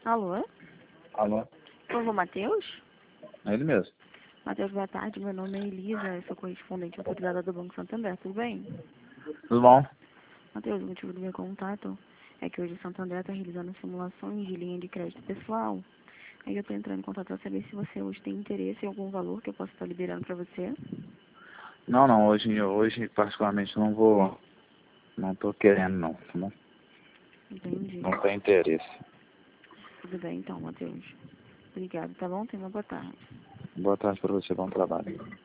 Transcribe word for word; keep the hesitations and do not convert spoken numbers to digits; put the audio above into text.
Alô? Alô? Por favor, Matheus? É ele mesmo. Matheus, boa tarde. Meu nome é Elisa, eu sou correspondente autorizada do Banco Santander. Tudo bem? Tudo bom? Matheus, o motivo do meu contato é que hoje o Santander está realizando simulações de linha de crédito pessoal. Aí eu estou entrando em contato para saber se você hoje tem interesse em algum valor que eu possa estar liberando para você. Não, não, hoje, hoje particularmente não vou, não tô querendo não, tá bom? Entendi. Não tem interesse. Tudo bem então, Matheus. Obrigado, tá bom? Tenha uma boa tarde. Boa tarde para você, bom trabalho.